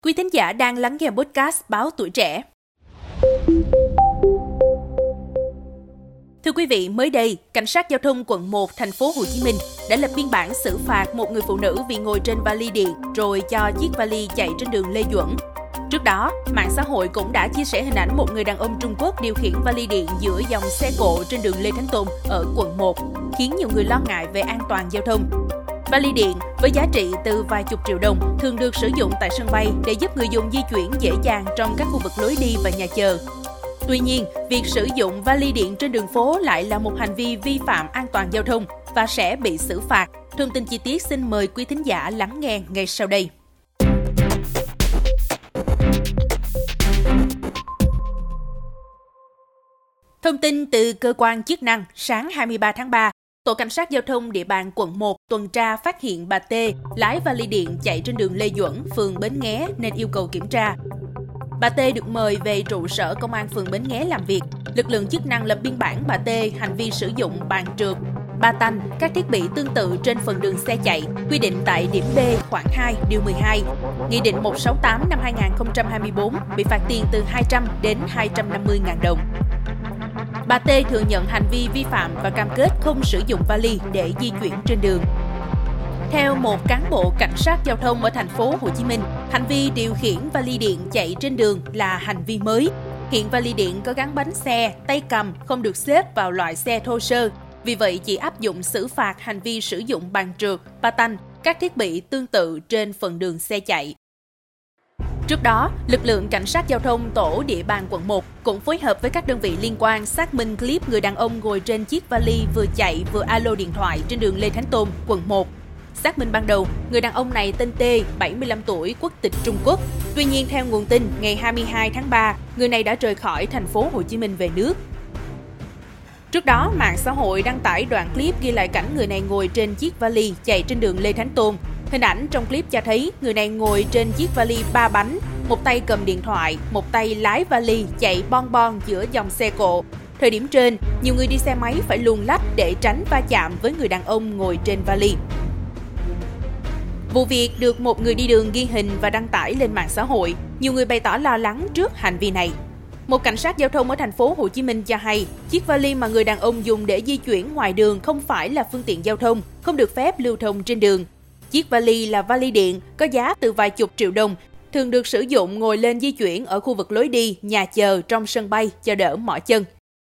Quý thính giả đang lắng nghe podcast Báo Tuổi Trẻ. Thưa quý vị, mới đây, Cảnh sát Giao thông quận 1, thành phố Hồ Chí Minh đã lập biên bản xử phạt một người phụ nữ vì ngồi trên vali điện rồi cho chiếc vali chạy trên đường Lê Duẩn. Trước đó, mạng xã hội cũng đã chia sẻ hình ảnh một người đàn ông Trung Quốc điều khiển vali điện giữa dòng xe cộ trên đường Lê Thánh Tôn ở quận 1, khiến nhiều người lo ngại về an toàn giao thông. Vali điện với giá trị từ vài chục triệu đồng thường được sử dụng tại sân bay để giúp người dùng di chuyển dễ dàng trong các khu vực lối đi và nhà chờ. Tuy nhiên, việc sử dụng vali điện trên đường phố lại là một hành vi vi phạm an toàn giao thông và sẽ bị xử phạt. Thông tin chi tiết xin mời quý thính giả lắng nghe ngay sau đây. Thông tin từ cơ quan chức năng, sáng 23 tháng 3, Tổ Cảnh sát Giao thông địa bàn quận 1 tuần tra phát hiện bà T lái vali điện chạy trên đường Lê Duẩn, phường Bến Nghé nên yêu cầu kiểm tra. Bà T được mời về trụ sở công an phường Bến Nghé làm việc. Lực lượng chức năng lập biên bản bà T hành vi sử dụng bàn trượt, ba tanh, các thiết bị tương tự trên phần đường xe chạy, quy định tại điểm B khoản 2 điều 12, Nghị định 168 năm 2024 bị phạt tiền từ 200 đến 250.000 đồng. Bà T thừa nhận hành vi vi phạm và cam kết không sử dụng vali để di chuyển trên đường. Theo một cán bộ cảnh sát giao thông ở thành phố Hồ Chí Minh, hành vi điều khiển vali điện chạy trên đường là hành vi mới. Hiện vali điện có gắn bánh xe, tay cầm không được xếp vào loại xe thô sơ. Vì vậy, chỉ áp dụng xử phạt hành vi sử dụng bàn trượt, ba tanh, các thiết bị tương tự trên phần đường xe chạy. Trước đó, lực lượng cảnh sát giao thông tổ địa bàn quận 1 cũng phối hợp với các đơn vị liên quan xác minh clip người đàn ông ngồi trên chiếc vali vừa chạy vừa alo điện thoại trên đường Lê Thánh Tôn, quận 1. Xác minh ban đầu, người đàn ông này tên T, 75 tuổi, quốc tịch Trung Quốc. Tuy nhiên, theo nguồn tin, ngày 22 tháng 3, người này đã rời khỏi thành phố Hồ Chí Minh về nước. Trước đó, mạng xã hội đăng tải đoạn clip ghi lại cảnh người này ngồi trên chiếc vali chạy trên đường Lê Thánh Tôn. Hình ảnh trong clip cho thấy người này ngồi trên chiếc vali 3 bánh, một tay cầm điện thoại, một tay lái vali chạy bon bon giữa dòng xe cộ. Thời điểm trên, nhiều người đi xe máy phải luồn lách để tránh va chạm với người đàn ông ngồi trên vali. Vụ việc được một người đi đường ghi hình và đăng tải lên mạng xã hội. Nhiều người bày tỏ lo lắng trước hành vi này. Một cảnh sát giao thông ở thành phố Hồ Chí Minh cho hay, chiếc vali mà người đàn ông dùng để di chuyển ngoài đường không phải là phương tiện giao thông, không được phép lưu thông trên đường. Chiếc vali là vali điện, có giá từ vài chục triệu đồng, thường được sử dụng ngồi lên di chuyển ở khu vực lối đi, nhà chờ trong sân bay cho đỡ mỏi chân.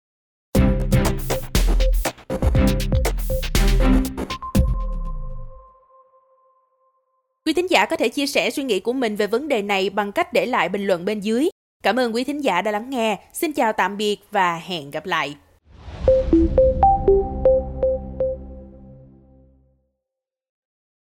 Quý thính giả có thể chia sẻ suy nghĩ của mình về vấn đề này bằng cách để lại bình luận bên dưới. Cảm ơn quý thính giả đã lắng nghe. Xin chào tạm biệt và hẹn gặp lại.